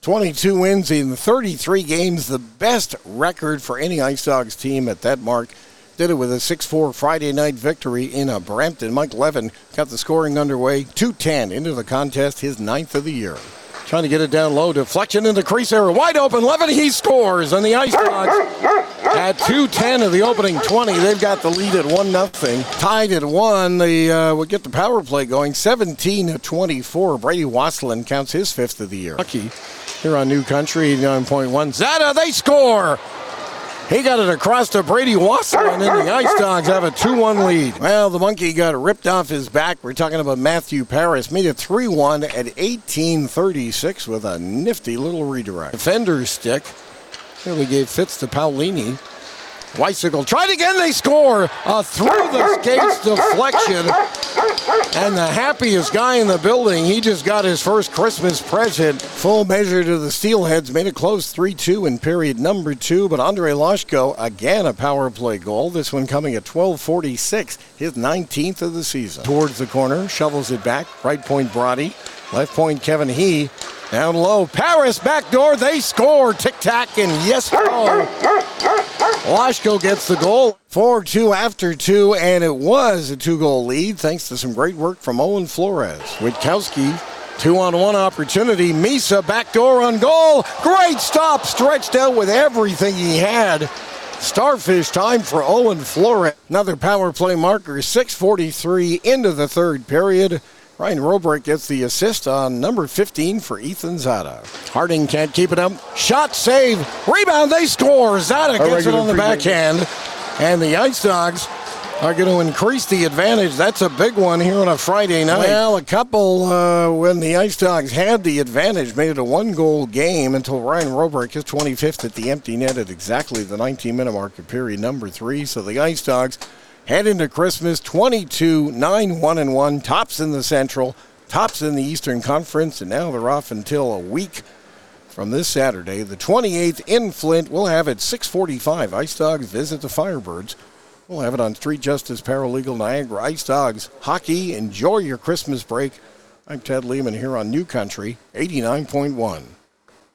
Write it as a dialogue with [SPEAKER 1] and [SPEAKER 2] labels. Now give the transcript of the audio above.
[SPEAKER 1] 22 wins in 33 games, the best record for any Ice Dogs team at that mark. Did it with a 6-4 Friday night victory in Brampton. Mike Levin got the scoring underway. 2:10 into the contest, his 9th of the year. Trying to get it down low. Deflection in the crease area. Wide open. Levin, he scores. And the Ice Dogs at 2:10 of the opening 20. They've got the lead at 1-0. Tied at 1. They will get the power play going. 17-24. Brady Wasselin counts his 5th of the year. Lucky here on New Country, 89.1. Zada, they score. He got it across to Brady Wasselin, and the Ice Dogs have a 2-1 lead. Well, the monkey got ripped off his back. We're talking about Matthew Paris. Made it 3-1 at 18:36 with a nifty little redirect. Defender's stick. Here we gave Fitz to Paulini. Weisicle tried again, they score! A through-the-skates deflection. And the happiest guy in the building, he just got his first Christmas present. Full measure to the Steelheads, made it close 3-2 in period number 2. But Andrei Loshko, again a power play goal. This one coming at 12:46, his 19th of the season. Towards the corner, shovels it back. Right point, Brody. Left point, Kevin He. Down low, Paris, backdoor, they score. Tic-tac, and yes, oh. Loshko gets the goal. 4-2 after 2, and it was a 2-goal lead thanks to some great work from Owen Flores. Witkowski, 2-on-1 opportunity. Misa, backdoor on goal. Great stop, stretched out with everything he had. Starfish time for Owen Flores. Another power play marker, 6:43 into the third period. Ryan Robrick gets the assist on number 15 for Ethan Zada. Harding can't keep it up. Shot, save, rebound, they score. Zada gets it on the backhand. And the Ice Dogs are going to increase the advantage. That's a big one here on a Friday night. Well, a couple when the Ice Dogs had the advantage made it a 1-goal game until Ryan Robrick is 25th at the empty net at exactly the 19-minute mark of period number 3. So the Ice Dogs head into Christmas 22-9-1-1, tops in the Central, tops in the Eastern Conference, and now they're off until a week from this Saturday. The 28th in Flint. We'll have it 6:45. Ice Dogs visit the Firebirds. We'll have it on Street Justice Paralegal Niagara. Ice Dogs hockey. Enjoy your Christmas break. I'm Ted Lehman here on New Country 89.1.